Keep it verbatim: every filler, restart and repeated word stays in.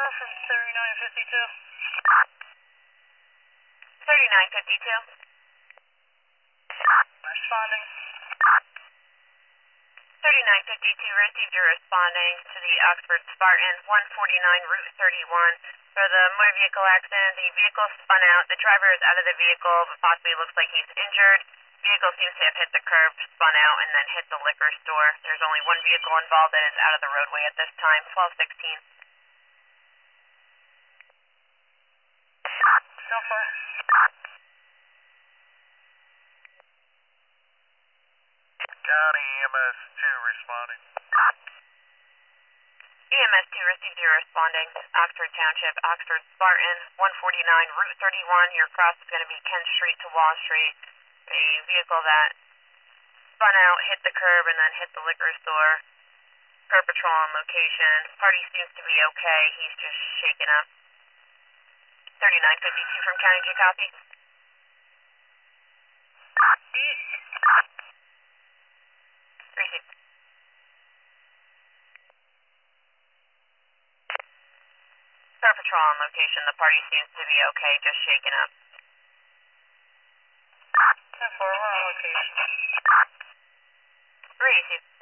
from thirty-nine fifty-two. thirty-nine fifty-two. Responding. thirty-nine fifty-two received your responding to the Oxford Spartan, one forty-nine Route thirty-one. For the motor vehicle accident, the vehicle spun out. The driver is out of the vehicle, but possibly looks like he's injured. Vehicle seems to have hit the curb, spun out, and then hit the liquor store. There's only one vehicle involved that is out of the roadway at this time, twelve sixteen. So far. County E M S two responding. E M S two received your responding. Oxford Township, Oxford Spartan, one forty-nine Route thirty-one. Your cross is going to be Kent Street to Wall Street. A vehicle that spun out, hit the curb, and then hit the liquor store. Per patrol on location. Party seems to be okay. He's just shaken up. thirty-nine fifty-two from County G, copy. Receive. Per patrol on location. The party seems to be okay, just shaken up. ten four, we're on location. Receive.